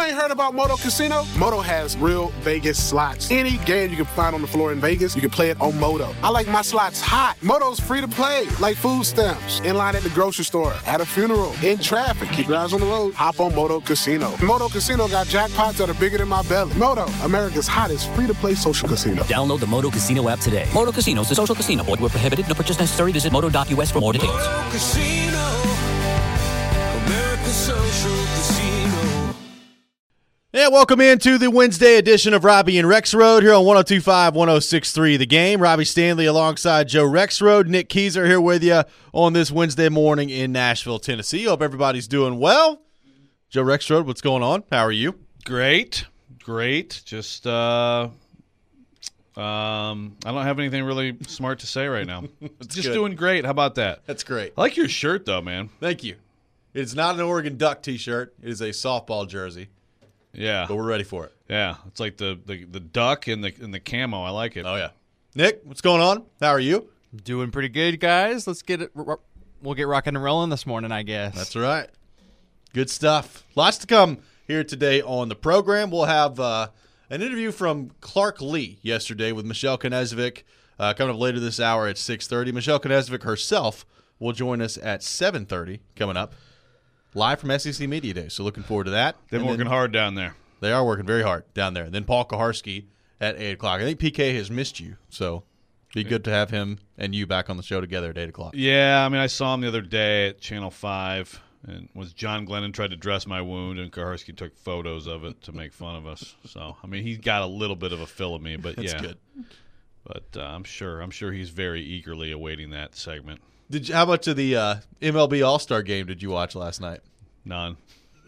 ain't heard about Moto Casino? Moto has real Vegas slots. Any game you can find on the floor in Vegas, you can play it on Moto. I like my slots hot. Moto's free to play, like food stamps, in line at the grocery store, at a funeral, in traffic. Keep your eyes on the road. Hop on Moto Casino. Moto Casino got jackpots that are bigger than my belly. Moto, America's hottest free-to-play social casino. Download the Moto Casino app today. Moto Casino is a social casino. Void where prohibited. No purchase necessary. Visit moto.us for more details. Moto Casino, America's social casino. Yeah, welcome into the Wednesday edition of Robbie and Rexroad here on 102.5, 106.3 The Game. Robbie Stanley alongside Joe Rexroad. Nick Keyser here with you on this Wednesday morning in Nashville, Tennessee. Hope everybody's doing well. Joe Rexroad, what's going on? How are you? Great. Just I don't have anything really smart to say right now. Just doing great. How about that? That's great. I like your shirt though, man. Thank you. It's not an Oregon Duck t-shirt. It is a softball jersey. Yeah. But we're ready for it. Yeah. It's like the duck and the camo. I like it. Oh yeah. Nick, what's going on? How are you? Doing pretty good, guys. Let's get it. We'll get rocking and rolling this morning, I guess. That's right. Good stuff. Lots to come here today on the program. We'll have an interview from Clark Lee yesterday with Michelle Knezovic coming up later this hour at 6:30. Michelle Knezovic herself will join us at 7:30 coming up, live from SEC Media Day. So looking forward to that. They've been working hard down there. They are working very hard down there. And then Paul Kaharski at 8 o'clock. I think PK has missed you, so be good to have him and you back on the show together at 8 o'clock. Yeah, I mean, I saw him the other day at Channel 5, and was John Glennon tried to dress my wound, and Kaharski took photos of it to make fun of us. So, I mean, he got a little bit of a fill of me, but That's yeah. good. But I'm sure he's very eagerly awaiting that segment. How much of the MLB All-Star game did you watch last night? None.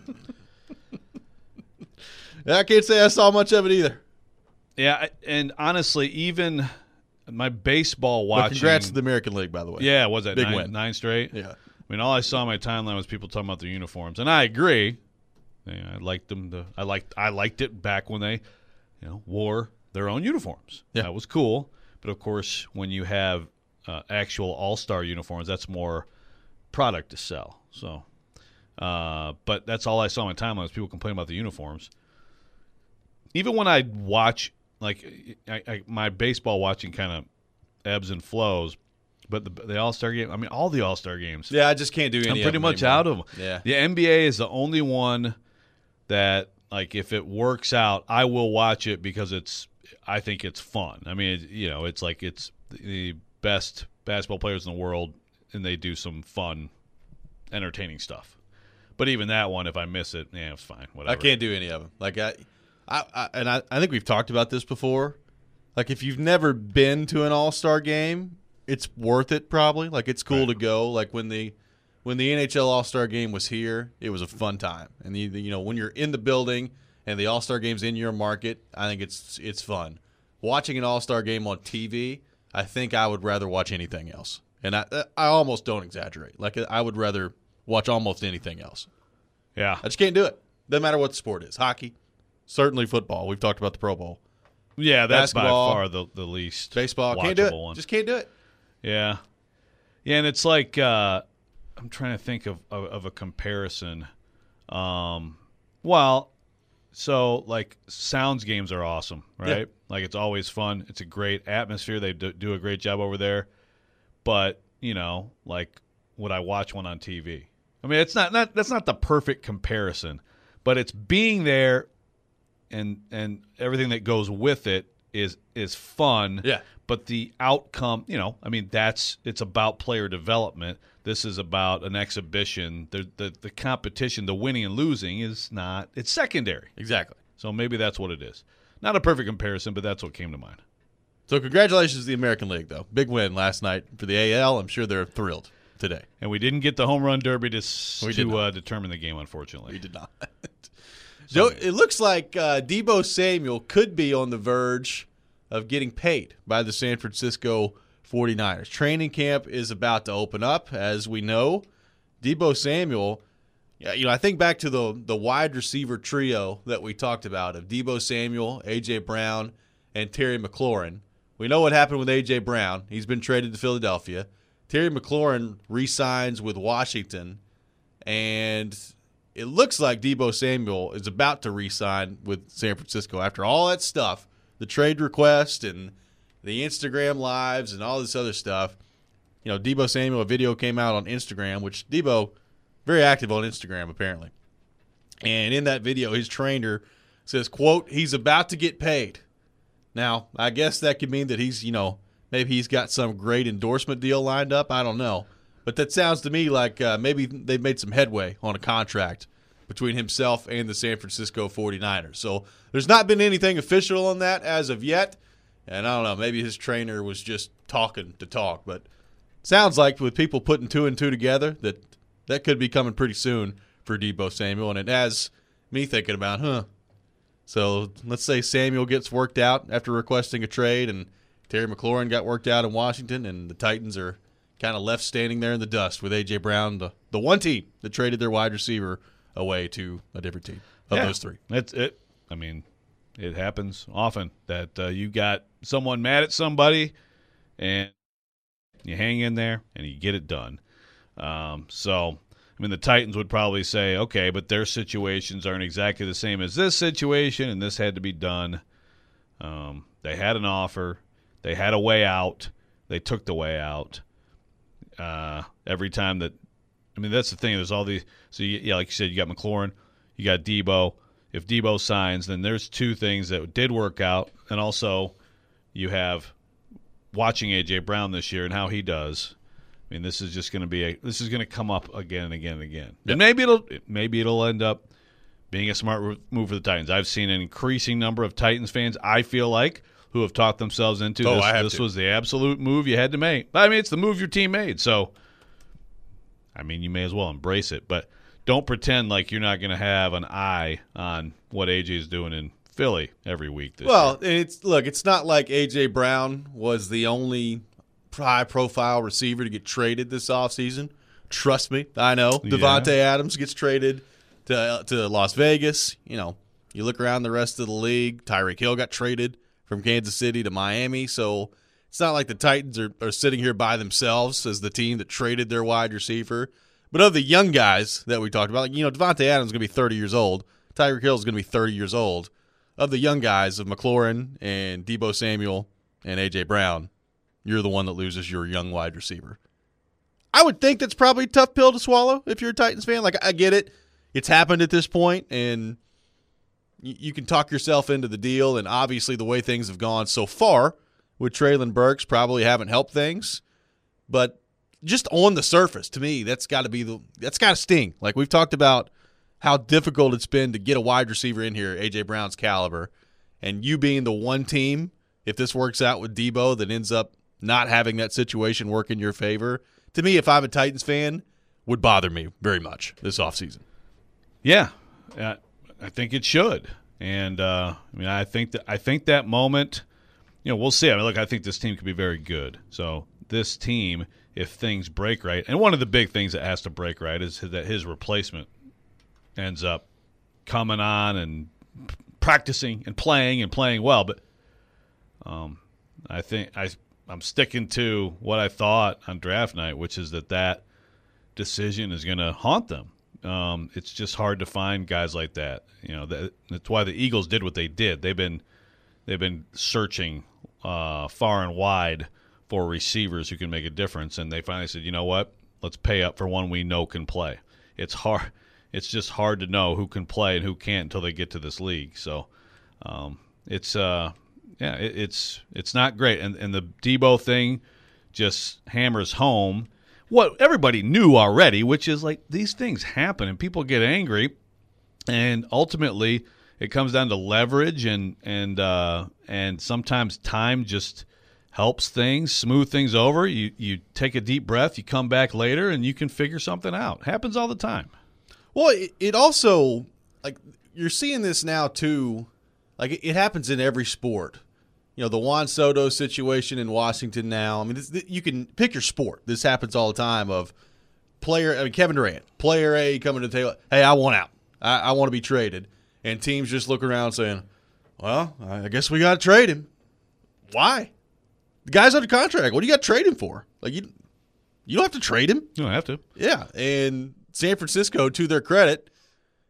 I can't say I saw much of it either. Yeah, and honestly, even my baseball watching. But congrats to the American League, by the way. Yeah, was that Big win. 9 straight? Yeah. I mean, all I saw on my timeline was people talking about their uniforms, and I agree. Yeah, I liked them. I liked it back when they, wore their own uniforms. Yeah. That was cool. But of course, when you have actual all-star uniforms, that's more product to sell. So, but that's all I saw on my timeline was people complaining about the uniforms. Even when I watch, my baseball watching kind of ebbs and flows, but the All-Star game, I mean, all the All-Star games. Yeah, I just can't do any I'm pretty of them much anymore. out of them. Yeah. The NBA is the only one that, if it works out, I will watch it because I think it's fun. I mean, it's like it's the best basketball players in the world, and they do some fun, entertaining stuff. But even that one, if I miss it, it's fine. Whatever. I can't do any of them. I think we've talked about this before. Like, if you've never been to an All-Star game, it's worth it probably. Like, it's cool to go. Like, when the NHL All-Star game was here, it was a fun time. And when you're in the building and the All-Star game's in your market, I think it's fun. Watching an All-Star game on TV, I think I would rather watch anything else. And I almost don't exaggerate. Like, I would rather watch almost anything else. Yeah. I just can't do it. Doesn't matter what the sport is. Hockey, certainly football. We've talked about the Pro Bowl. Yeah, that's Basketball, by far the least baseball. watchable Can't do it. one. Just can't do it. Yeah. Yeah, and it's like I'm trying to think of a comparison. Sounds games are awesome, right? Yeah. Like, it's always fun. It's a great atmosphere. They do a great job over there. But, would I watch one on TV? I mean, that's not the perfect comparison, but it's being there and everything that goes with it is fun. Yeah. But the outcome, it's about player development. This is about an exhibition. The competition, the winning and losing it's secondary. Exactly. So maybe that's what it is. Not a perfect comparison, but that's what came to mind. So congratulations to the American League, though. Big win last night for the AL. I'm sure they're thrilled today. And we didn't get the home run derby to determine the game, unfortunately. We did not. So it looks like Deebo Samuel could be on the verge of getting paid by the San Francisco 49ers. Training camp is about to open up, as we know. Deebo Samuel, I think back to the wide receiver trio that we talked about of Deebo Samuel, A.J. Brown, and Terry McLaurin. We know what happened with A.J. Brown. He's been traded to Philadelphia. Terry McLaurin re-signs with Washington, and it looks like Deebo Samuel is about to re-sign with San Francisco after all that stuff, the trade request and the Instagram lives and all this other stuff. You know, Deebo Samuel, a video came out on Instagram, which Deebo, very active on Instagram apparently. And in that video, his trainer says, quote, he's about to get paid. Now, I guess that could mean that he's, maybe he's got some great endorsement deal lined up. I don't know. But that sounds to me like maybe they've made some headway on a contract between himself and the San Francisco 49ers. So there's not been anything official on that as of yet. And I don't know, maybe his trainer was just talking to talk. But it sounds like with people putting 2 and 2 together that could be coming pretty soon for Deebo Samuel. And it has me thinking about, So let's say Samuel gets worked out after requesting a trade and Terry McLaurin got worked out in Washington and the Titans are kind of left standing there in the dust with A.J. Brown, the one team that traded their wide receiver away to a different team of those three. That's it. I mean, it happens often that you got someone mad at somebody and you hang in there and you get it done. So, I mean, the Titans would probably say, okay, but their situations aren't exactly the same as this situation, and this had to be done. They had an offer. They had a way out. They took the way out. Every time that – I mean, that's the thing. There's all these – so, like you said, you got McLaurin. You got Deebo. If Deebo signs, then there's 2 things that did work out. And also you have watching A.J. Brown this year and how he does. I mean, this is just going to be this is going to come up again and again and again. Yep. And maybe it'll end up being a smart move for the Titans. I've seen an increasing number of Titans fans, I feel like, who have talked themselves into this was the absolute move you had to make. I mean, it's the move your team made. So, I mean, you may as well embrace it. But don't pretend like you're not going to have an eye on what A.J. is doing in Philly every week this year. It's not like A.J. Brown was the only high-profile receiver to get traded this offseason. Trust me, I know. Yeah. Devontae Adams gets traded to Las Vegas. You look around the rest of the league. Tyreek Hill got traded from Kansas City to Miami. So it's not like the Titans are sitting here by themselves as the team that traded their wide receiver. But of the young guys that we talked about, Devontae Adams is going to be 30 years old. Tyreek Hill is going to be 30 years old. Of the young guys of McLaurin and Deebo Samuel and A.J. Brown, you're the one that loses your young wide receiver. I would think that's probably a tough pill to swallow if you're a Titans fan. Like, I get it. It's happened at this point, and you can talk yourself into the deal, and obviously the way things have gone so far with Treylon Burks probably haven't helped things. But just on the surface, to me, that's got to sting. Like, we've talked about how difficult it's been to get a wide receiver in here, A.J. Brown's caliber, and you being the one team, if this works out with Deebo, that ends up not having that situation work in your favor, to me, if I'm a Titans fan, would bother me very much this offseason. Yeah, I think it should. And, I think that moment, we'll see. I mean, look, I think this team could be very good. So this team, if things break right, and one of the big things that has to break right is that his replacement ends up coming on and practicing and playing well. But I think I'm sticking to what I thought on draft night, which is that decision is going to haunt them. It's just hard to find guys like that. That's why the Eagles did what they did. They've been searching far and wide for receivers who can make a difference, and they finally said, you know what? Let's pay up for one we know can play. It's hard. It's just hard to know who can play and who can't until they get to this league. So it's not great. And the Deebo thing just hammers home what everybody knew already, which is like these things happen and people get angry, and ultimately it comes down to leverage and sometimes time just helps things, smooth things over. You take a deep breath, you come back later, and you can figure something out. Happens all the time. Well, it also, like, you're seeing this now too. Like, it happens in every sport. The Juan Soto situation in Washington now. I mean, you can pick your sport. This happens all the time of Kevin Durant, player A coming to the table. Hey, I want out. I want to be traded. And teams just look around saying, well, I guess we got to trade him. Why? The guy's under contract. What do you got to trade him for? Like, you don't have to trade him. You don't have to. Yeah, and San Francisco, to their credit,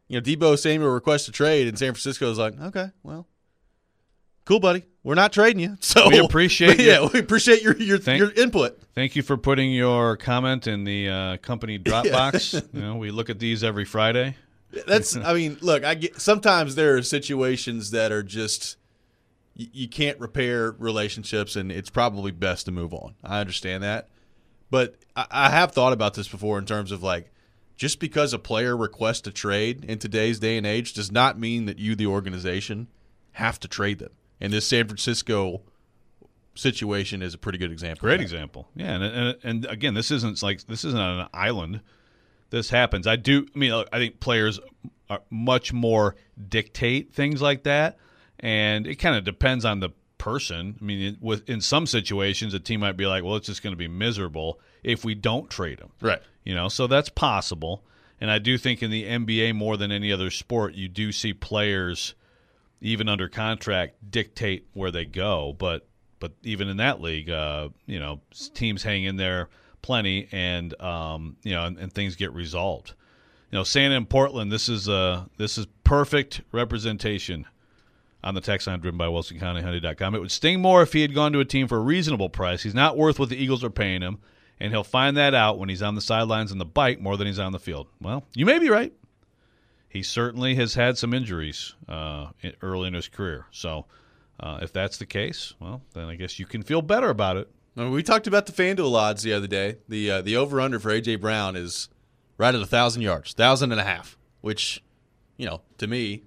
Debo Samuel requests a trade, and San Francisco's like, okay, well, cool, buddy. We're not trading you. So We appreciate we appreciate your input. Thank you for putting your comment in the company Dropbox. We look at these every Friday. Look, sometimes there are situations that are just you can't repair relationships, and it's probably best to move on. I understand that. But I have thought about this before in terms of just because a player requests a trade in today's day and age does not mean that you, the organization, have to trade them. And this San Francisco situation is a pretty good example. Great example. Yeah, and again, this isn't an island. This happens. I think players are much more dictate things like that, and it kind of depends on the person. In some situations, a team might be like, well, it's just going to be miserable if we don't trade them. Right. So that's possible. And I do think in the NBA more than any other sport, you do see players, even under contract, dictate where they go. But even in that league, teams hang in there plenty, and and things get resolved. Santa and Portland, this is perfect representation on the text line driven by WilsonCountyHyundai.com. It would sting more if he had gone to a team for a reasonable price. He's not worth what the Eagles are paying him, and he'll find that out when he's on the sidelines on the bike more than he's on the field. Well, you may be right. He certainly has had some injuries early in his career. So if that's the case, well, then I guess you can feel better about it. We talked about the FanDuel odds the other day. The over-under for A.J. Brown is right at 1,000 yards, 1,500, which, to me,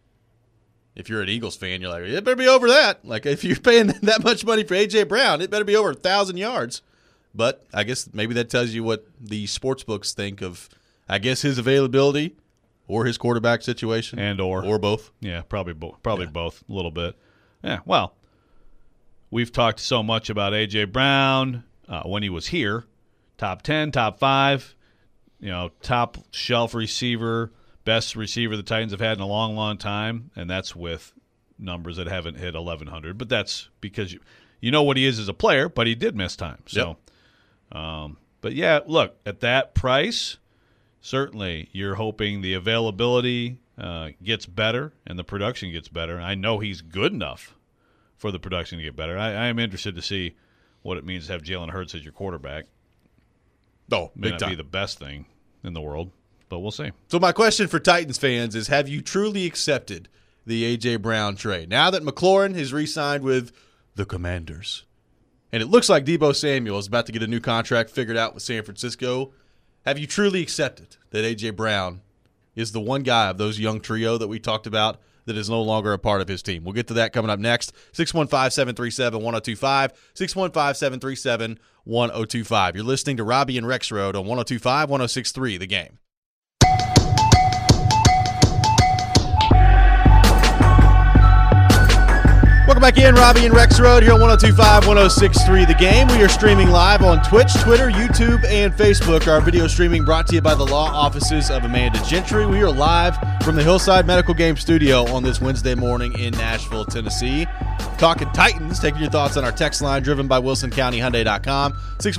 if you're an Eagles fan, you're like, it better be over that. Like, if you're paying that much money for A.J. Brown, it better be over 1,000 yards. But I guess maybe that tells you what the sports books think of, his availability or his quarterback situation. Or both. Yeah, probably both a little bit. Yeah, well, we've talked so much about A.J. Brown when he was here. Top 10, top 5, top shelf receiver, best receiver the Titans have had in a long, long time, and that's with numbers that haven't hit 1,100. But that's because you know what he is as a player, but he did miss time. So, but yeah, look, at that price, certainly you're hoping the availability gets better and the production gets better. I know he's good enough for the production to get better. I am interested to see what it means to have Jalen Hurts as your quarterback. Oh, May big not time. be the best thing in the world, but we'll see. So my question for Titans fans is, have you truly accepted the A.J. Brown trade? Now that McLaurin has re-signed with the Commanders, and it looks like Deebo Samuel is about to get a new contract figured out with San Francisco, have you truly accepted that A.J. Brown is the one guy of those young trio that we talked about that is no longer a part of his team? We'll get to that coming up next. 615-737-1025, 615-737-1025. You're listening to Robbie and Rex Road on 102.5, 106.3, The Game. Welcome back in, Robbie and Rex Road here on 102.5, 106.3 The Game. We are streaming live on Twitch, Twitter, YouTube, and Facebook. Our video streaming brought to you by the law offices of Amanda Gentry. We are live from the Hillside Medical Game Studio on this Wednesday morning in Nashville, Tennessee. Talking Titans, taking your thoughts on our text line driven by WilsonCountyHyundai.com,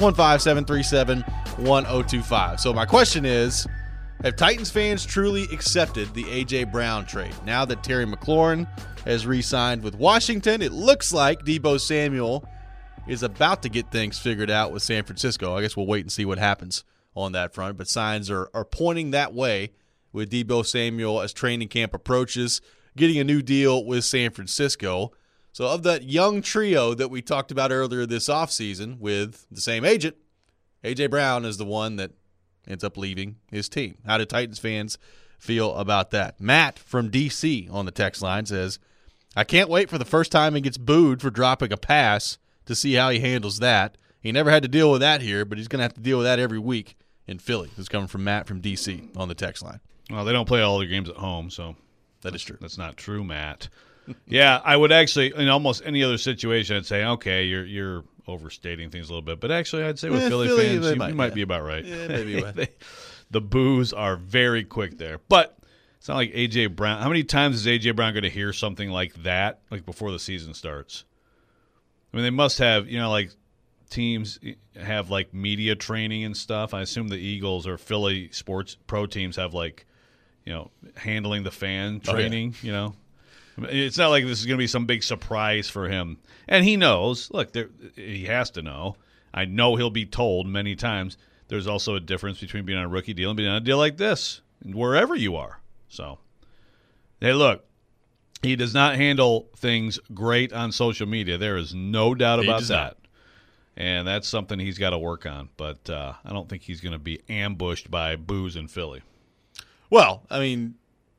615-737-1025. So my question is, have Titans fans truly accepted the A.J. Brown trade? Now that Terry McLaurin has re-signed with Washington, it looks like Deebo Samuel is about to get things figured out with San Francisco. I guess we'll wait and see what happens on that front, but signs are pointing that way with Deebo Samuel as training camp approaches, getting a new deal with San Francisco. So of that young trio that we talked about earlier this offseason with the same agent, A.J. Brown is the one that ends up leaving his team. How do Titans fans feel about that? Matt from D.C. on the text line says, I can't wait for the first time he gets booed for dropping a pass to see how he handles that. He never had to deal with that here, but he's going to have to deal with that every week in Philly. This is coming from Matt from D.C. on the text line. Well, they don't play all their games at home, so that is true. That's not true, Matt. Yeah, I would actually, in almost any other situation, I'd say, okay, you're overstating things a little bit. But actually, I'd say with Philly fans, you might be about right. Yeah, maybe. The boos are very quick there. But it's not like A.J. Brown. How many times is A.J. Brown going to hear something like that, like before the season starts? I mean, they must have, like teams have like media training and stuff. I assume the Eagles or Philly sports pro teams have like, handling the fan Oh, yeah. training. I mean, it's not like this is going to be some big surprise for him. And he knows. Look, he has to know. I know he'll be told many times. There's also a difference between being on a rookie deal and being on a deal like this, wherever you are. So, hey, look, he does not handle things great on social media. There is no doubt He about does that. not. And that's something he's got to work on. But I don't think he's going to be ambushed by boos in Philly. Well, I mean,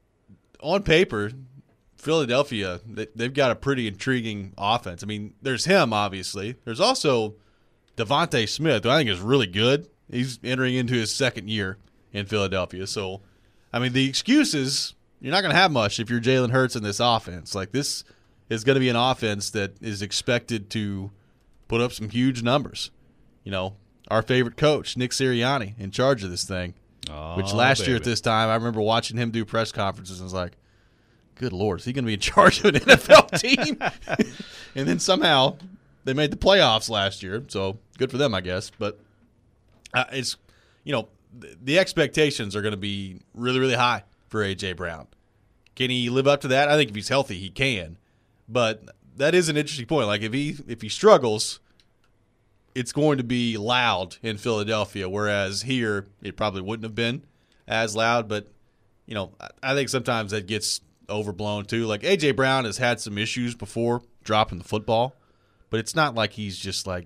on paper, Philadelphia, they've got a pretty intriguing offense. I mean, there's him, obviously. There's also Devontae Smith, who I think is really good. He's entering into his second year in Philadelphia. So, I mean, the excuses, you're not going to have much if you're Jalen Hurts in this offense. Like, this is going to be an offense that is expected to put up some huge numbers. Our favorite coach, Nick Sirianni, in charge of this thing. Which last year at this time, I remember watching him do press conferences and was like, good Lord, is he going to be in charge of an NFL team? And then somehow they made the playoffs last year, so good for them, I guess. But it's, the expectations are going to be really, really high for A.J. Brown. Can he live up to that? I think if he's healthy, he can. But that is an interesting point. Like, if he struggles, it's going to be loud in Philadelphia, whereas here it probably wouldn't have been as loud. But, I think sometimes that gets overblown too. Like, A.J. Brown has had some issues before dropping the football, but it's not like he's just like,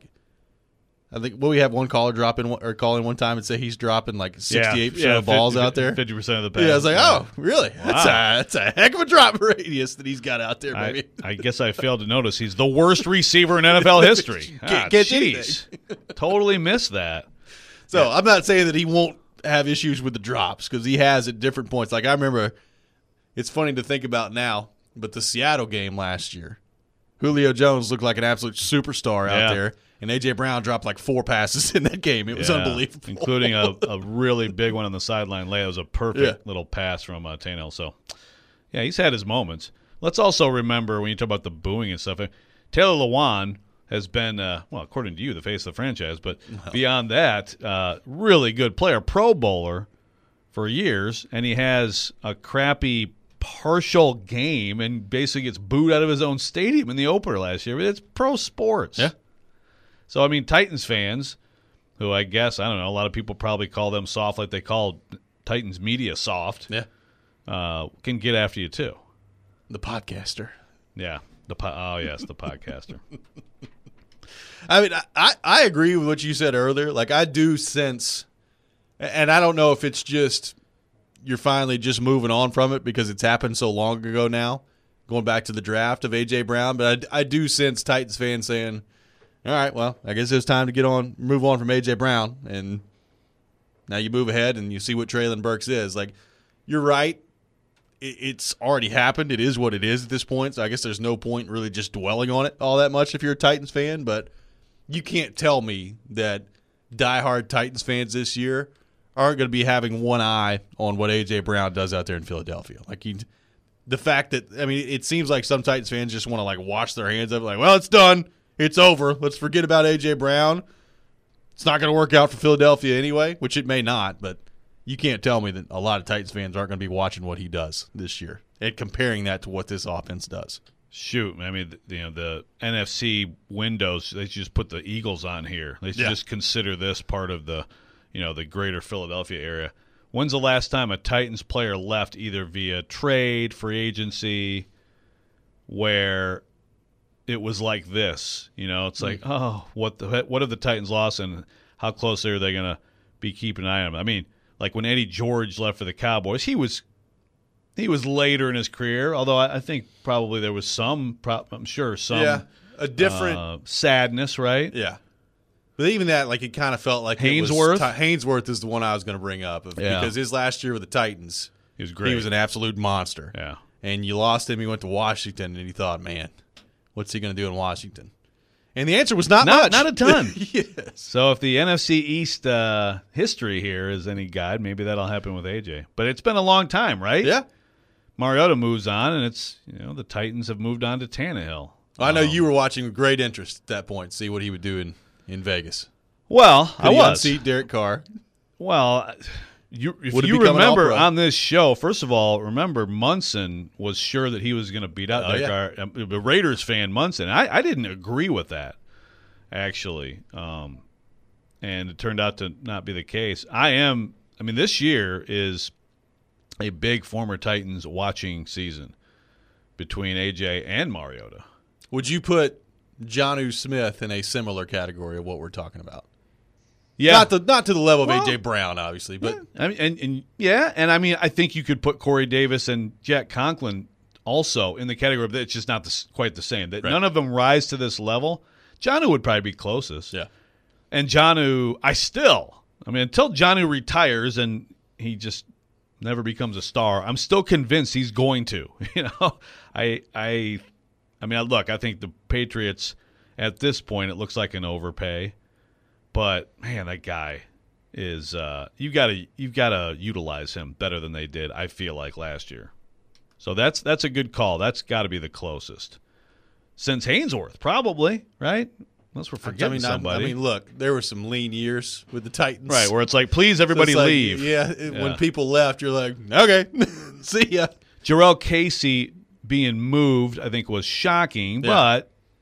I think, we have one caller call in one time and say he's dropping like 68% of balls out there. 50% of the pass. Yeah, I was like, oh, really? That's a heck of a drop radius that he's got out there, baby. I guess I failed to notice he's the worst receiver in NFL history. Can't do jeez. Totally missed that. So I'm not saying that he won't have issues with the drops, because he has at different points. Like, I remember, it's funny to think about now, but the Seattle game last year, Julio Jones looked like an absolute superstar out there, and A.J. Brown dropped like 4 passes in that game. It was unbelievable. Including a really big one on the sideline lay. It was a perfect little pass from Tannehill. So, yeah, he's had his moments. Let's also remember, when you talk about the booing and stuff, Taylor Lewan has been, according to you, the face of the franchise. But beyond that, really good player, Pro Bowler for years, and he has a crappy partial game and basically gets booed out of his own stadium in the opener last year. It's pro sports. Yeah. So, I mean, Titans fans, who I guess, I don't know, a lot of people probably call them soft like they call Titans media soft, can get after you too. The podcaster. Yeah. The podcaster. I mean, I agree with what you said earlier. Like, I do sense, and I don't know if it's just you're finally just moving on from it because it's happened so long ago now, going back to the draft of A.J. Brown, but I do sense Titans fans saying, all right, well, I guess it's time to move on from A.J. Brown, and now you move ahead and you see what Treylon Burks is. Like, you're right. It's already happened. It is what it is at this point, so I guess there's no point really just dwelling on it all that much if you're a Titans fan, but you can't tell me that diehard Titans fans this year aren't going to be having one eye on what A.J. Brown does out there in Philadelphia. Like, the fact that, I mean, it seems like some Titans fans just want to, like, wash their hands of it, like, well, it's done. It's over. Let's forget about A.J. Brown. It's not going to work out for Philadelphia anyway, which it may not, but you can't tell me that a lot of Titans fans aren't going to be watching what he does this year and comparing that to what this offense does. Shoot, I mean, the NFC windows, they should just put the Eagles on here. They should just consider this part of the, the greater Philadelphia area. When's the last time a Titans player left either via trade, free agency, where it was like this? It's like, oh, what have the Titans lost, and how close are they going to be keeping an eye on them? I mean, like when Eddie George left for the Cowboys, he was later in his career, although I think probably there was some a different sadness, right? Yeah. But even that, like, it kind of felt like Haynesworth? Haynesworth is the one I was going to bring up because his last year with the Titans, he was great. He was an absolute monster. Yeah. And you lost him. He went to Washington, and he thought, man, what's he going to do in Washington? And the answer was not much. Not a ton. Yes. So if the NFC East history here is any guide, maybe that'll happen with AJ. But it's been a long time, right? Yeah. Mariota moves on, and it's the Titans have moved on to Tannehill. I know you were watching with great interest at that point, see what he would do in Vegas. Well, Could he unseat Derek Carr? Well, If Would it you become an remember All-Pro? on this show, first of all, remember Munson was sure that he was going to beat out Derek yeah. Carr. The Raiders fan Munson. I didn't agree with that, actually, and it turned out to not be the case. This year is a big former Titans watching season between AJ and Mariota. Would you put Jonnu Smith in a similar category of what we're talking about? Yeah, Not to the level of A.J. Brown, obviously, but I mean, I think you could put Corey Davis and Jack Conklin also in the category, but it's just not quite the same. That none of them rise to this level. Jonnu would probably be closest. yeah. And Jonnu, until Jonnu retires and he just never becomes a star, I'm still convinced he's going to. I think the Patriots at this point, it looks like an overpay. But man, that guy is you've got to utilize him better than they did, I feel like, last year. So that's a good call. That's got to be the closest since Hainsworth, probably, right? Unless we're forgetting somebody. Look, there were some lean years with the Titans, right? Where it's like, please, everybody So it's like, leave. Yeah, when people left, you're like, okay, see ya. Jarrell Casey being moved, I think, was shocking, Yeah.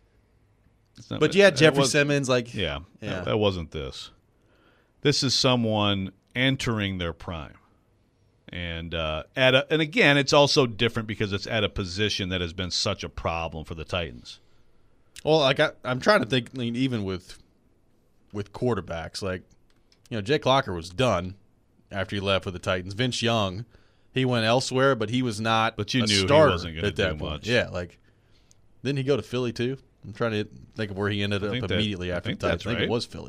But you had Jeffrey Simmons, like, yeah. That wasn't this. This is someone entering their prime, and and again, it's also different because it's at a position that has been such a problem for the Titans. Well, I'm trying to think, even with quarterbacks, like, Jake Locker was done after he left with the Titans. Vince Young, he went elsewhere, but he was not. But you a knew he starter wasn't gonna at that do point. much. Yeah, like, didn't he go to Philly too? I'm trying to think of where he ended up immediately after the Titans. I think it was Philly.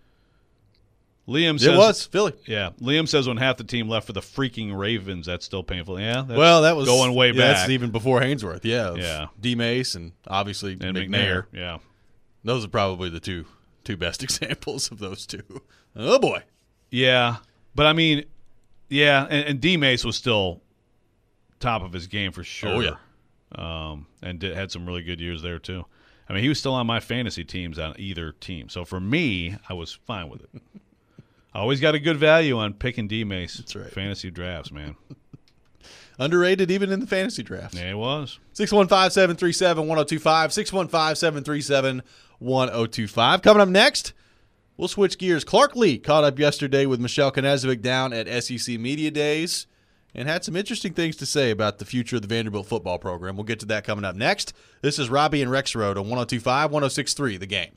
Liam says It was Philly. Yeah, Liam says when half the team left for the freaking Ravens, that's still painful. Yeah, that was going way back. That's even before Hainsworth. Yeah, Yeah. D. Mace and obviously And McNair. Yeah. Those are probably the two best examples of those two. Oh boy. Yeah, but and D. Mace was still top of his game for sure. Oh yeah. And had some really good years there too. He was still on my fantasy teams on either team. So for me, I was fine with it. I always got a good value on picking D. Mace. That's right. Fantasy drafts, man. Underrated even in the fantasy drafts. Yeah, it was. 615-737-1025. 615-737-1025. Coming up next, we'll switch gears. Clark Lee caught up yesterday with Michelle Knezovic down at SEC Media Days and had some interesting things to say about the future of the Vanderbilt football program. We'll get to that coming up next. This is Robbie and Rexroad on 102.5, 106.3, The Game.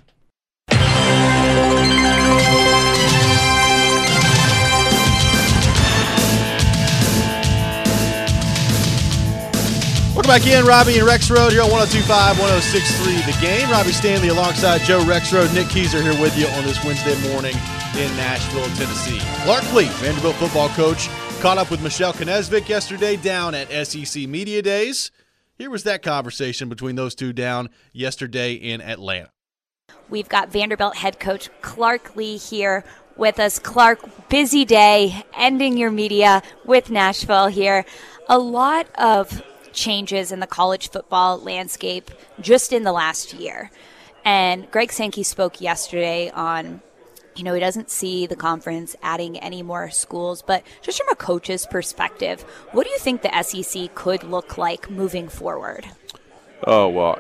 Welcome back in, Robbie and Rexroad here on 102.5, 106.3 The Game. Robbie Stanley alongside Joe Rexroad. Nick Keyser here with you on this Wednesday morning in Nashville, Tennessee. Clark Lee, Vanderbilt football coach, caught up with Michelle Knezovic yesterday down at SEC Media Days. Here was that conversation between those two down yesterday in Atlanta. We've got Vanderbilt head coach Clark Lee here with us. Clark, busy day, ending your media with Nashville here. A lot of changes in the college football landscape just in the last year. And Greg Sankey spoke yesterday on, he doesn't see the conference adding any more schools, but just from a coach's perspective, what do you think the SEC could look like moving forward? Oh, well,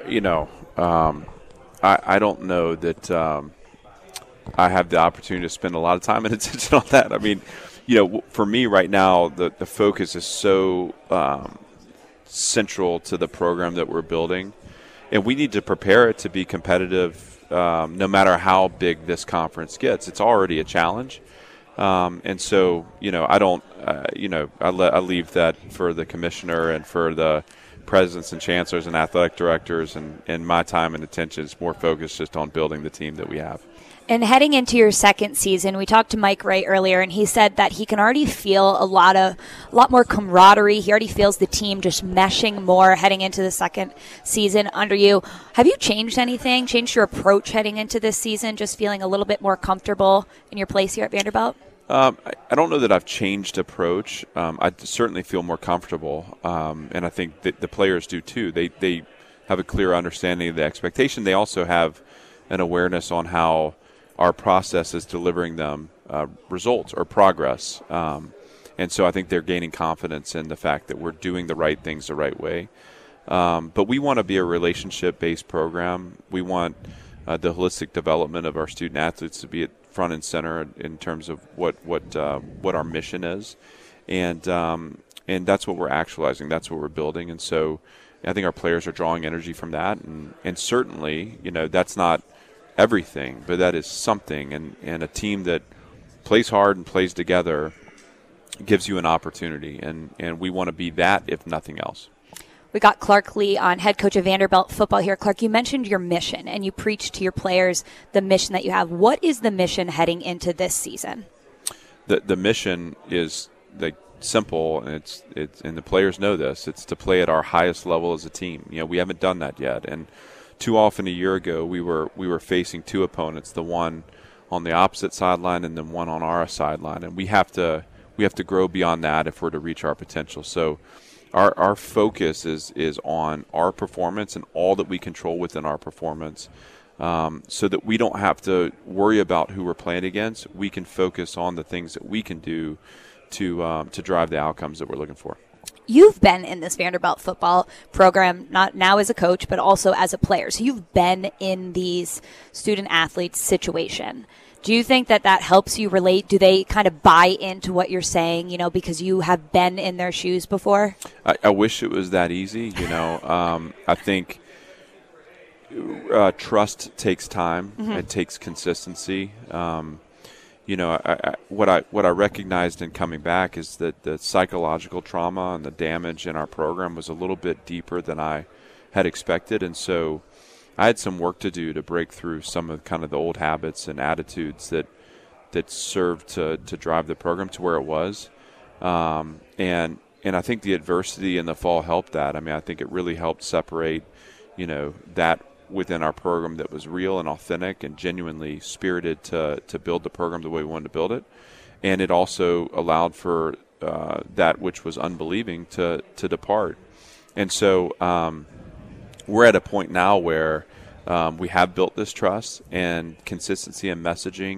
I don't know that I have the opportunity to spend a lot of time and attention on that. For me right now, the focus is so central to the program that we're building, and we need to prepare it to be competitive no matter how big this conference gets. It's already a challenge. And so, I don't, I leave that for the commissioner and for the presidents and chancellors and athletic directors, and my time and attention is more focused just on building the team that we have. And heading into your second season, we talked to Mike Wright earlier, and he said that he can already feel a lot more camaraderie. He already feels the team just meshing more heading into the second season under you. Have you changed anything, changed your approach heading into this season, just feeling a little bit more comfortable in your place here at Vanderbilt? I don't know that I've changed approach. I certainly feel more comfortable, and I think that the players do too. They have a clear understanding of the expectation. They also have an awareness on how our process is delivering them results or progress. And so I think they're gaining confidence in the fact that we're doing the right things the right way. But we want to be a relationship-based program. We want the holistic development of our student athletes to be at front and center in terms of what our mission is, and that's what we're actualizing. That's what we're building. And so I think our players are drawing energy from that, and certainly, that's not everything, but that is something. And a team that plays hard and plays together gives you an opportunity, and we want to be that, if nothing else. We got Clark Lea on, head coach of Vanderbilt football here. Clark, you mentioned your mission, and you preached to your players the mission that you have. What is the mission heading into this season? The mission is simple, and it's and the players know this. It's to play at our highest level as a team. We haven't done that yet, and too often a year ago we were facing two opponents, the one on the opposite sideline and then one on our sideline, and we have to grow beyond that if we're to reach our potential. So our focus is on our performance and all that we control within our performance, so that we don't have to worry about who we're playing against. We can focus on the things that we can do to drive the outcomes that we're looking for. You've been in this Vanderbilt football program, not now as a coach, but also as a player. So you've been in these student athletes situation. Do you think that helps you relate? Do they kind of buy into what you're saying, because you have been in their shoes before? I wish it was that easy. I think trust takes time. Mm-hmm. It takes consistency. What I recognized in coming back is that the psychological trauma and the damage in our program was a little bit deeper than I had expected, and so I had some work to do to break through some of kind of the old habits and attitudes that served to drive the program to where it was. And I think the adversity in the fall helped that. I mean, I think it really helped separate, that within our program that was real and authentic and genuinely spirited to build the program the way we wanted to build it. And it also allowed for that which was unbelieving to depart. And so we're at a point now where we have built this trust and consistency in messaging,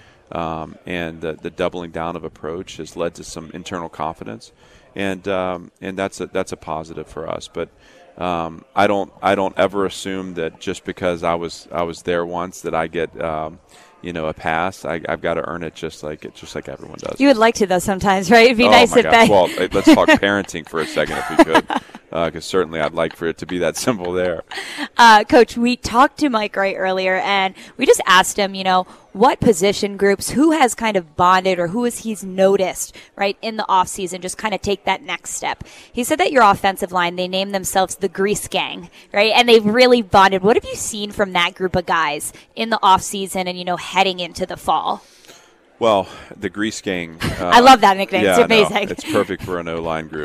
and the doubling down of approach has led to some internal confidence, and that's a positive for us. But I don't ever assume that just because I was there once that I get a pass. I've got to earn it just like everyone does. You would like to though sometimes, right? It'd be nice if that. Well, let's talk parenting for a second if we could. Because certainly I'd like for it to be that simple there. Coach, we talked to Mike Wright earlier, and we just asked him, what position groups, who has kind of bonded or who he's noticed, right, in the offseason, just kind of take that next step. He said that your offensive line, they named themselves the Grease Gang, right, and they've really bonded. What have you seen from that group of guys in the offseason and, heading into the fall? Well, the Grease Gang. I love that nickname. Yeah, it's amazing. No, it's perfect for an O-line group.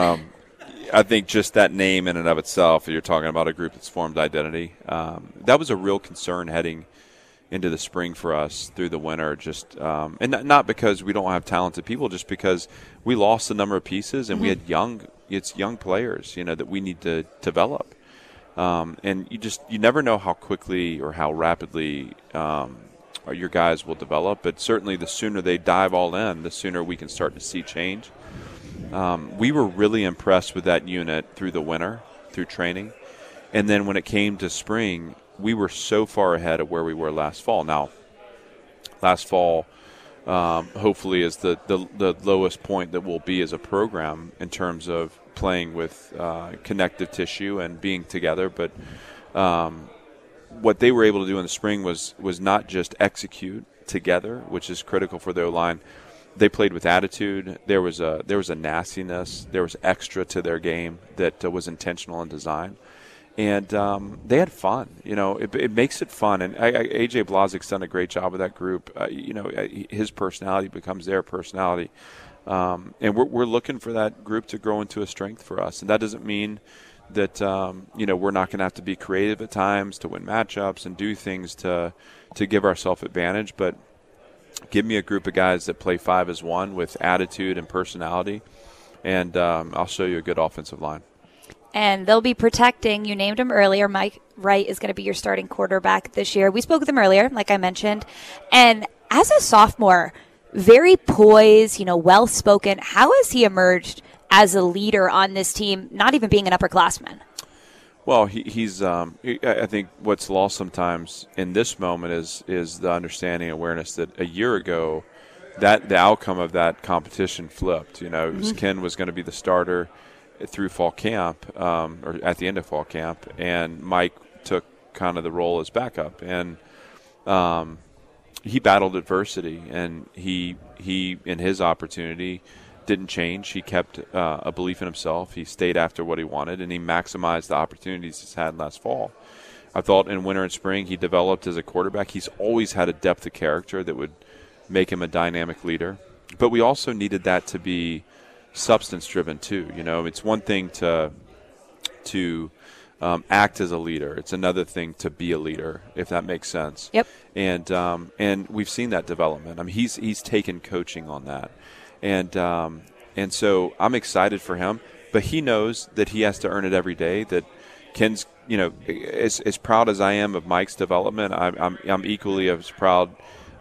I think just that name in and of itself, you're talking about a group that's formed identity. That was a real concern heading into the spring for us through the winter. Just and not because we don't have talented people, just because we lost a number of pieces and we had young players, that we need to develop. And you never know how quickly or how rapidly your guys will develop. But certainly, the sooner they dive all in, the sooner we can start to see change. We were really impressed with that unit through the winter, through training. And then when it came to spring, we were so far ahead of where we were last fall. Now, last fall hopefully is the lowest point that we'll be as a program in terms of playing with connective tissue and being together. But what they were able to do in the spring was not just execute together, which is critical for their line. They played with attitude. There was a nastiness. There was extra to their game that was intentional and designed, and they had fun. It makes it fun. And AJ Blazik's done a great job with that group. His personality becomes their personality, and we're looking for that group to grow into a strength for us. And that doesn't mean that we're not going to have to be creative at times to win matchups and do things to give ourselves advantage, but give me a group of guys that play 5 as 1 with attitude and personality, and I'll show you a good offensive line. And they'll be protecting, you named him earlier, Mike Wright is going to be your starting quarterback this year. We spoke with him earlier, like I mentioned. And as a sophomore, very poised, well-spoken. How has he emerged as a leader on this team, not even being an upperclassman? Well, he's. I think what's lost sometimes in this moment is the understanding, awareness that a year ago, that the outcome of that competition flipped. It was Ken was going to be the starter through fall camp, or at the end of fall camp, and Mike took kind of the role as backup, and he battled adversity, and he in his opportunity didn't change. He kept a belief in himself. He stayed after what he wanted, and he maximized the opportunities he's had last fall. I thought in winter and spring he developed as a quarterback. He's always had a depth of character that would make him a dynamic leader. But we also needed that to be substance-driven too. It's one thing to act as a leader. It's another thing to be a leader, if that makes sense. Yep. And we've seen that development. I mean, he's taken coaching on that. And so I'm excited for him, but he knows that he has to earn it every day. That Ken's, as proud as I am of Mike's development, I'm equally as proud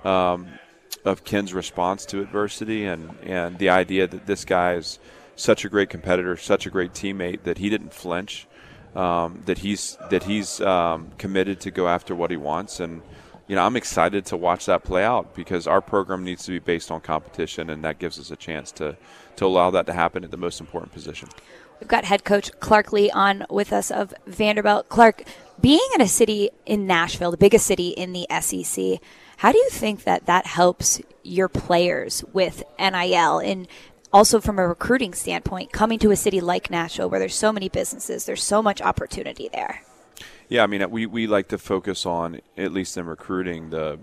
of Ken's response to adversity, and the idea that this guy is such a great competitor, such a great teammate, that he didn't flinch, that he's committed to go after what he wants. And I'm excited to watch that play out, because our program needs to be based on competition, and that gives us a chance to allow that to happen at the most important position. We've got head coach Clark Lea on with us of Vanderbilt. Clark, being in a city in Nashville, the biggest city in the SEC, how do you think that helps your players with NIL, and also from a recruiting standpoint, coming to a city like Nashville where there's so many businesses, there's so much opportunity there? Yeah, I mean, we like to focus on, at least in recruiting, the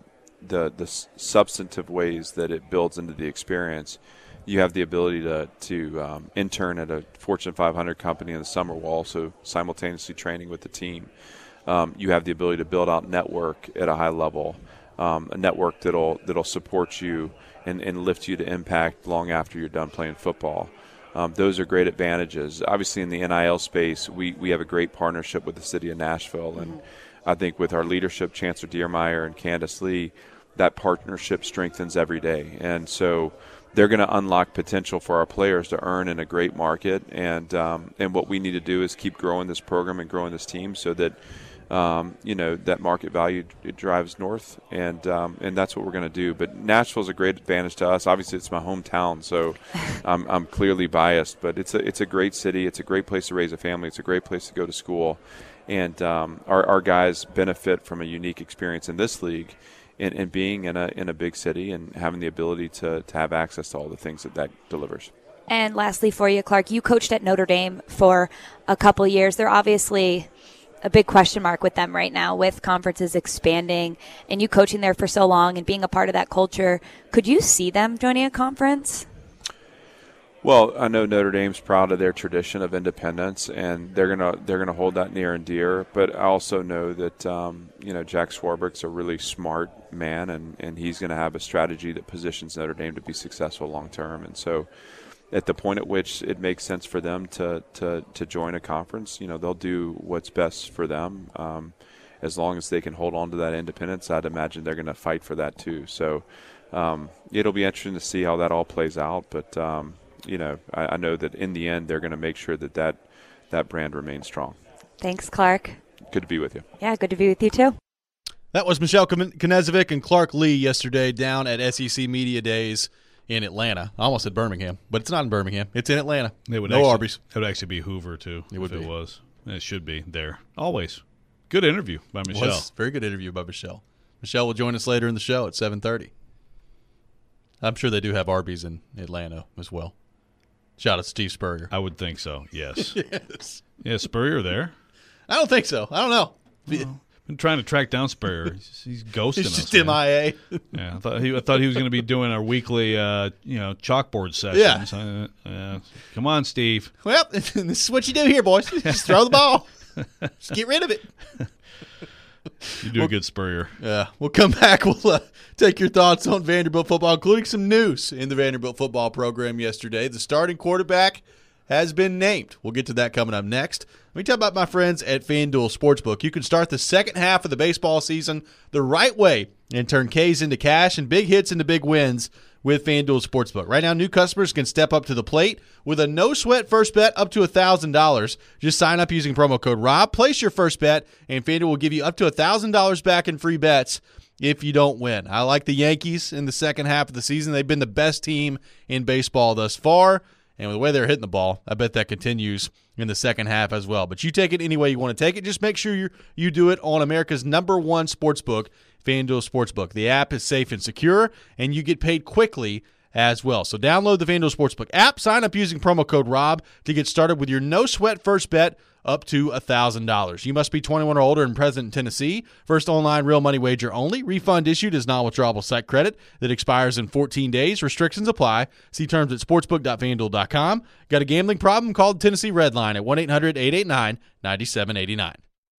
substantive ways that it builds into the experience. You have the ability to intern at a Fortune 500 company in the summer while also simultaneously training with the team. You have the ability to build out network at a high level, a network that'll support you and lift you to impact long after you're done playing football. Those are great advantages. Obviously, in the NIL space, we have a great partnership with the city of Nashville, and I think with our leadership, Chancellor Diermeyer and Candace Lee, that partnership strengthens every day. And so they're going to unlock potential for our players to earn in a great market. And what we need to do is keep growing this program and growing this team so that that market value, it drives north, and that's what we're going to do. But Nashville's a great advantage to us. Obviously, it's my hometown, so I'm clearly biased. But it's a great city. It's a great place to raise a family. It's a great place to go to school, and our guys benefit from a unique experience in this league, and being in a big city and having the ability to have access to all the things that delivers. And lastly, for you, Clark, you coached at Notre Dame for a couple years. They're obviously a big question mark with them right now, with conferences expanding, and you coaching there for so long and being a part of that culture. Could you see them joining a conference? Well, I know Notre Dame's proud of their tradition of independence, and they're gonna hold that near and dear. But I also know that Jack Swarbrick's a really smart man, and he's going to have a strategy that positions Notre Dame to be successful long term. And so, at the point at which it makes sense for them to join a conference, they'll do what's best for them. As long as they can hold on to that independence, I'd imagine they're going to fight for that too. So it'll be interesting to see how that all plays out. But I know that in the end, they're going to make sure that brand remains strong. Thanks, Clark. Good to be with you. Yeah, good to be with you too. That was Michelle Knezovic and Clark Lea yesterday down at SEC Media Days in Atlanta. I almost said Birmingham, but it's not in Birmingham. It's in Atlanta. Arby's. It would actually be Hoover, too, it was. It should be there. Always. Good interview by Michelle. Very good interview by Michelle. Michelle will join us later in the show at 7:30. I'm sure they do have Arby's in Atlanta as well. Shout out to Steve Spurrier. I would think so, yes. Yes. Yeah, Spurrier there? I don't think so. I don't know. Well, been trying to track down Spurrier. He's ghosting us. He's just MIA. Yeah, I thought he was going to be doing our weekly, chalkboard sessions. Yeah. Come on, Steve. Well, this is what you do here, boys. Just throw the ball. Just get rid of it. You do a good Spurrier. Yeah. We'll come back. We'll take your thoughts on Vanderbilt football, including some news in the Vanderbilt football program yesterday. The starting quarterback has been named. We'll get to that coming up next. Let me talk about my friends at FanDuel Sportsbook. You can start the second half of the baseball season the right way and turn Ks into cash and big hits into big wins with FanDuel Sportsbook. Right now, new customers can step up to the plate with a no-sweat first bet up to $1,000. Just sign up using promo code ROB, place your first bet, and FanDuel will give you up to $1,000 back in free bets if you don't win. I like the Yankees in the second half of the season. They've been the best team in baseball thus far, and with the way they're hitting the ball, I bet that continues in the second half as well. But you take it any way you want to take it. Just make sure you do it on America's #1 sportsbook, FanDuel Sportsbook. The app is safe and secure, and you get paid quickly as well. So download the FanDuel Sportsbook app, sign up using promo code ROB to get started with your no-sweat first bet up to $1,000. You must be 21 or older and present in Tennessee. First online real money wager only. Refund issued as non-withdrawable site credit that expires in 14 days. Restrictions apply. See terms at sportsbook.fanduel.com. Got a gambling problem? Call the Tennessee Red Line at 1-800-889-9789.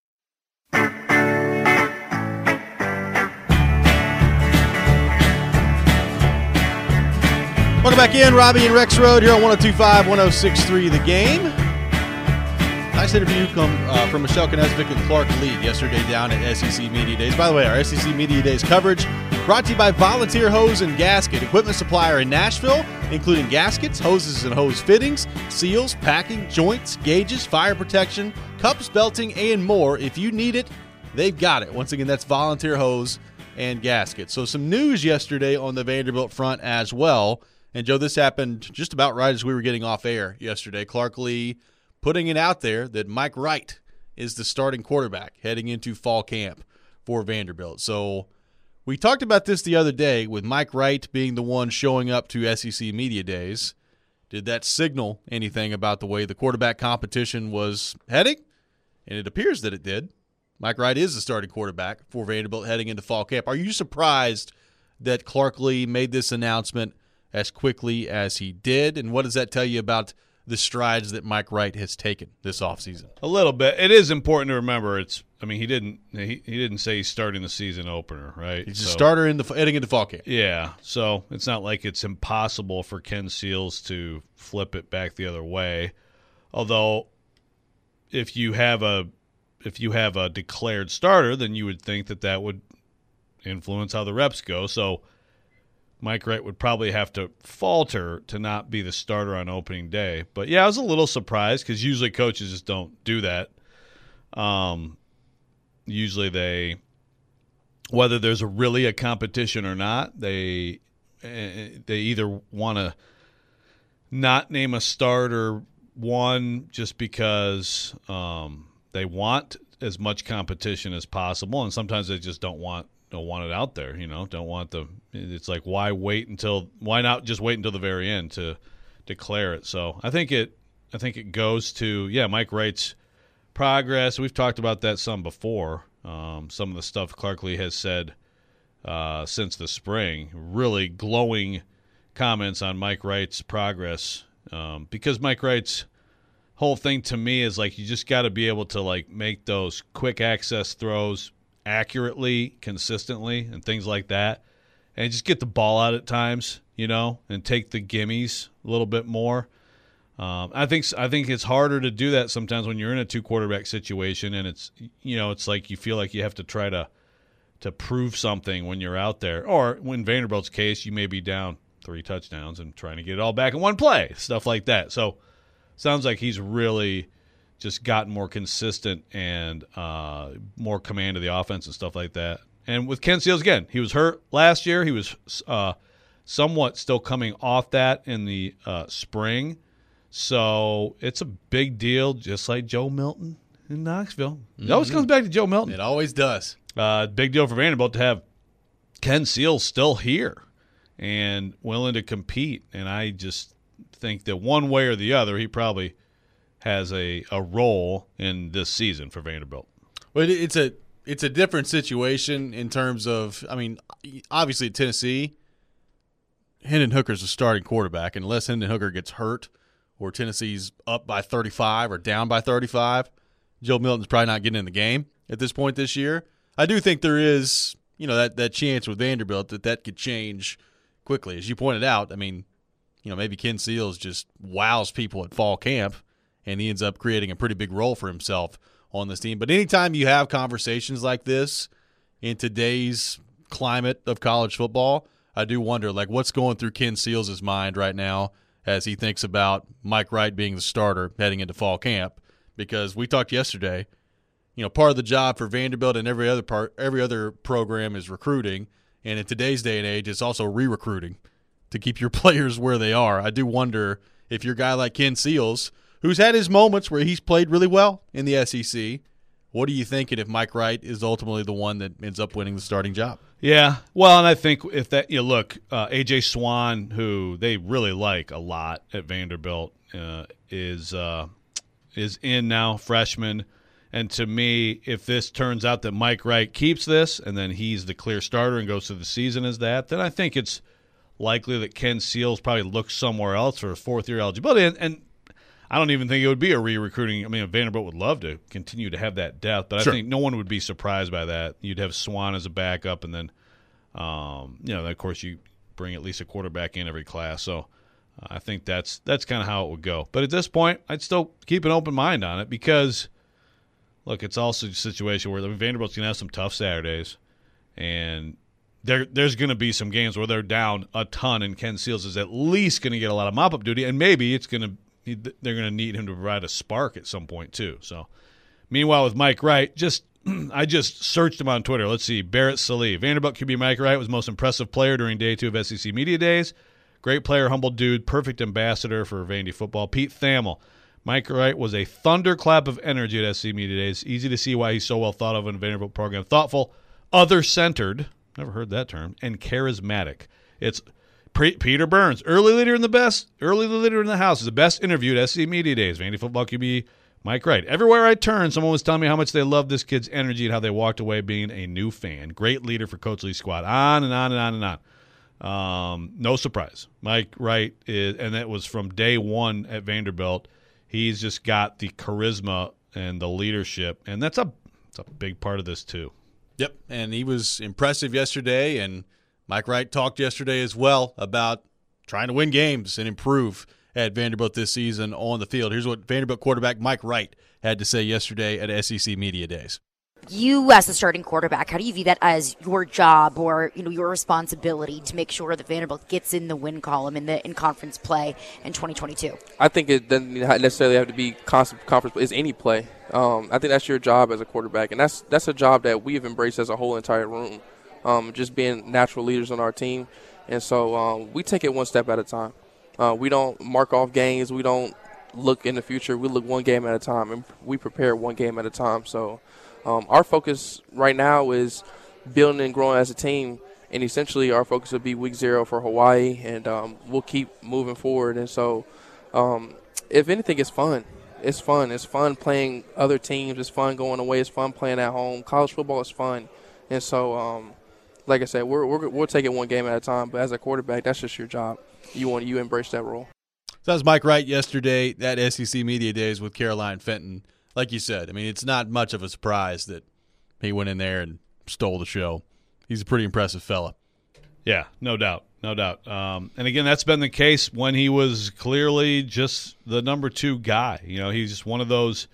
Welcome back in. Robbie and Rex Road here on 102.5, 106.3 The Game. Nice interview from Michelle Knesvik and Clark Lee yesterday down at SEC Media Days. By the way, our SEC Media Days coverage brought to you by Volunteer Hose and Gasket, equipment supplier in Nashville, including gaskets, hoses and hose fittings, seals, packing, joints, gauges, fire protection, cups, belting, and more. If you need it, they've got it. Once again, that's Volunteer Hose and Gasket. So some news yesterday on the Vanderbilt front as well. And, Joe, this happened just about right as we were getting off air yesterday. Clark Lee putting it out there that Mike Wright is the starting quarterback heading into fall camp for Vanderbilt. So we talked about this the other day with Mike Wright being the one showing up to SEC Media Days. Did that signal anything about the way the quarterback competition was heading? And it appears that it did. Mike Wright is the starting quarterback for Vanderbilt heading into fall camp. Are you surprised that Clark Lee made this announcement as quickly as he did? And what does that tell you about the strides that Mike Wright has taken this offseason? A little bit. It is important to remember. He didn't say he's starting the season opener, right? He's a starter heading into fall camp. Yeah, so it's not like it's impossible for Ken Seals to flip it back the other way. Although, if you have a declared starter, then you would think that would influence how the reps go. So Mike Wright would probably have to falter to not be the starter on opening day. But, yeah, I was a little surprised because usually coaches just don't do that. Usually whether there's really a competition or not, they either want to not name a starter, one, just because they want as much competition as possible, and sometimes they just don't want it out there, don't want it's like, why not just wait until the very end to declare it? So I think it goes to, Mike Wright's progress. We've talked about that some before. Some of the stuff Clark Lee has said since the spring, really glowing comments on Mike Wright's progress, because Mike Wright's whole thing to me is like, you just got to be able to like make those quick access throws accurately, consistently, and things like that, and just get the ball out at times, and take the gimmies a little bit more. I think it's harder to do that sometimes when you're in a two quarterback situation, and it's like you feel like you have to try to prove something when you're out there, or in Vanderbilt's case, you may be down 3 touchdowns and trying to get it all back in one play, stuff like that. So sounds like he's really just gotten more consistent and more command of the offense and stuff like that. And with Ken Seals, again, he was hurt last year. He was somewhat still coming off that in the spring. So it's a big deal, just like Joe Milton in Knoxville. It always comes back to Joe Milton. It always does. Big deal for Vanderbilt to have Ken Seals still here and willing to compete. And I just think that one way or the other, he probably has a role in this season for Vanderbilt. Well, it's a different situation in terms of, obviously at Tennessee, Hendon Hooker's a starting quarterback. Unless Hendon Hooker gets hurt or Tennessee's up by 35 or down by 35, Joe Milton's probably not getting in the game at this point this year. I do think there is, that chance with Vanderbilt that could change quickly. As you pointed out, maybe Ken Seals just wows people at fall camp, and he ends up creating a pretty big role for himself on this team. But anytime you have conversations like this in today's climate of college football, I do wonder, what's going through Ken Seals' mind right now as he thinks about Mike Wright being the starter heading into fall camp. Because we talked yesterday, part of the job for Vanderbilt and every other program is recruiting, and in today's day and age, it's also re-recruiting to keep your players where they are. I do wonder if you're a guy like Ken Seals, who's had his moments where he's played really well in the SEC, what are you thinking if Mike Wright is ultimately the one that ends up winning the starting job? Yeah, well, and I think if that look, A.J. Swan, who they really like a lot at Vanderbilt, is in now, freshman. And to me, if this turns out that Mike Wright keeps this and then he's the clear starter and goes through the season as that, then I think it's likely that Ken Seals probably looks somewhere else for a fourth-year eligibility. And I don't even think it would be a re-recruiting. I mean, Vanderbilt would love to continue to have that depth, but I think no one would be surprised by that. You'd have Swan as a backup, and then, of course, you bring at least a quarterback in every class. So I think that's kind of how it would go. But at this point, I'd still keep an open mind on it because, look, it's also a situation where Vanderbilt's going to have some tough Saturdays, and there's going to be some games where they're down a ton, and Ken Seals is at least going to get a lot of mop-up duty, and maybe they're going to need him to provide a spark at some point too. So, meanwhile, with Mike Wright, I just searched him on Twitter. Let's see, Barrett Sallee. Vanderbilt QB Mike Wright was the most impressive player during day 2 of SEC Media Days. Great player, humble dude, perfect ambassador for Vandy football. Pete Thamel. Mike Wright was a thunderclap of energy at SEC Media Days. Easy to see why he's so well thought of in the Vanderbilt program. Thoughtful, other-centered, never heard that term, and charismatic. It's Peter Burns, early leader in the house, is the best interviewed at SEC Media Days. Vandy football QB Mike Wright. Everywhere I turned, someone was telling me how much they loved this kid's energy and how they walked away being a new fan. Great leader for Coach Lee's squad. On and on and on and on. No surprise. Mike Wright is, and that was from day one at Vanderbilt. He's just got the charisma and the leadership, and that's a big part of this too. Yep, and he was impressive yesterday, and Mike Wright talked yesterday as well about trying to win games and improve at Vanderbilt this season on the field. Here's what Vanderbilt quarterback Mike Wright had to say yesterday at SEC Media Days. You, as the starting quarterback, how do you view that as your job or your responsibility to make sure that Vanderbilt gets in the win column in conference play in 2022? I think it doesn't necessarily have to be conference play. It's any play. I think that's your job as a quarterback, and that's a job that we have embraced as a whole entire room. Just being natural leaders on our team. And so we take it one step at a time. We don't mark off games. We don't look in the future. We look one game at a time, and we prepare one game at a time. So our focus right now is building and growing as a team, and essentially our focus will be week 0 for Hawaii, and we'll keep moving forward. And so if anything, it's fun. It's fun. It's fun playing other teams. It's fun going away. It's fun playing at home. College football is fun. And so like I said, we'll take it one game at a time. But as a quarterback, that's just your job. You embrace that role. So that was Mike Wright yesterday at SEC Media Days with Caroline Fenton. Like you said, I mean, it's not much of a surprise that he went in there and stole the show. He's a pretty impressive fella. Yeah, no doubt. And again, that's been the case when he was clearly just the number 2 guy. He's just one of those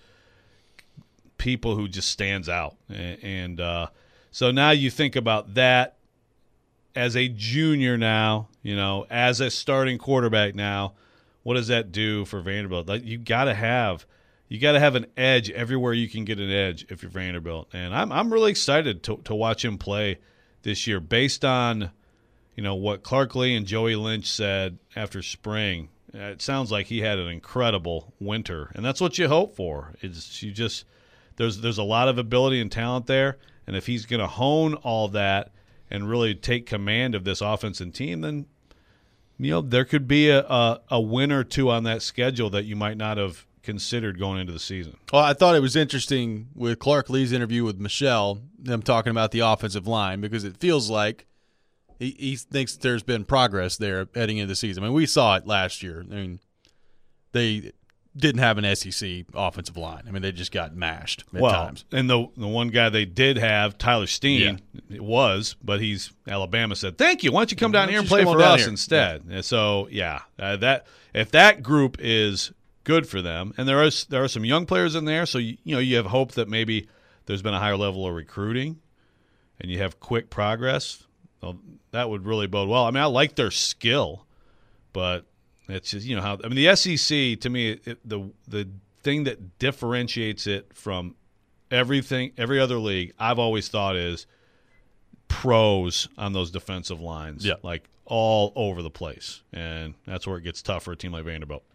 people who just stands out. And so now you think about that as a junior now, as a starting quarterback now, what does that do for Vanderbilt? You got to have an edge everywhere you can get an edge if you're Vanderbilt. And I'm really excited to watch him play this year based on, what Clark Lee and Joey Lynch said after spring. It sounds like he had an incredible winter, and that's what you hope for. There's a lot of ability and talent there. And if he's going to hone all that and really take command of this offense and team, then there could be a win or two on that schedule that you might not have considered going into the season. Well, I thought it was interesting with Clark Lee's interview with Michelle, them talking about the offensive line, because it feels like he thinks there's been progress there heading into the season. I mean, we saw it last year. I mean, they didn't have an SEC offensive line. I mean, they just got mashed at times. And the one guy they did have, Tyler Steen, but he's Alabama said, "Thank you. Why don't you come down here and play for us instead?" And so, that if that group is good for them, and there are some young players in there, so you have hope that maybe there's been a higher level of recruiting, and you have quick progress. Well, that would really bode well. I mean, I like their skill, but it's just the SEC to me, the thing that differentiates it from every other league I've always thought is pros on those defensive lines, like all over the place, and that's where it gets tough for a team like Vanderbilt.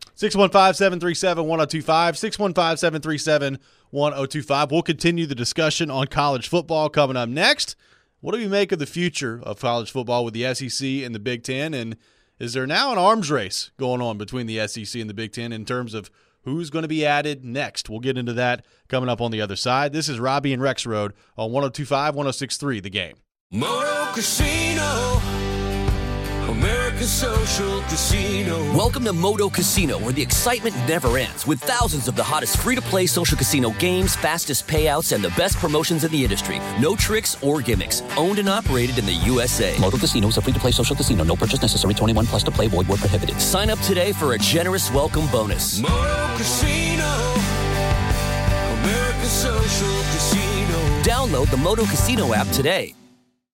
615-737-1025, 615-737-1025. We'll continue the discussion on college football coming up next. What do we make of the future of college football with the SEC and the Big Ten? And is there now an arms race going on between the SEC and the Big Ten in terms of who's going to be added next? We'll get into that coming up on the other side. This is Robbie and Rex Road on 102.5, 106.3, The Game. Moto Casino, America's social casino. Welcome to Moto Casino, where the excitement never ends, with thousands of the hottest free-to-play social casino games, fastest payouts, and the best promotions in the industry. No tricks or gimmicks. Owned and operated in the USA. Moto Casino is a free-to-play social casino. No purchase necessary. 21 plus to play. Void where prohibited. Sign up today for a generous welcome bonus. Moto Casino, America's social casino. Download the Moto Casino app today.